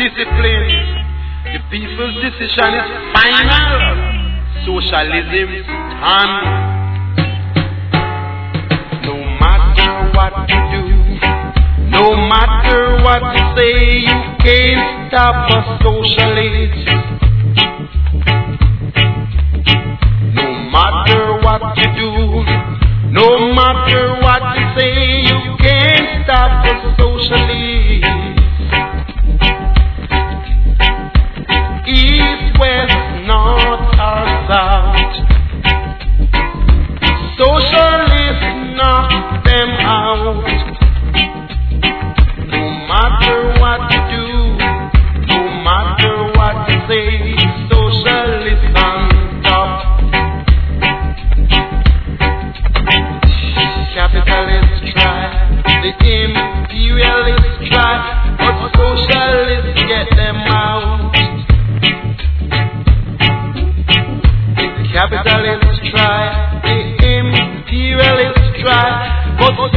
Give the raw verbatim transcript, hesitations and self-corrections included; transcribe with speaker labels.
Speaker 1: discipline. The people's decision is final. Socialism stand. No matter what you do, no matter what you say, you can't stop a socialist. No matter what you do, no matter what you say, you can't stop a socialist. East, west, north or south, socialists knock them out. No matter what you do, no matter what you say, socialists on top. Capitalists try, the imperialists try, but socialists get them out. The capitalists try, the imperialists try, but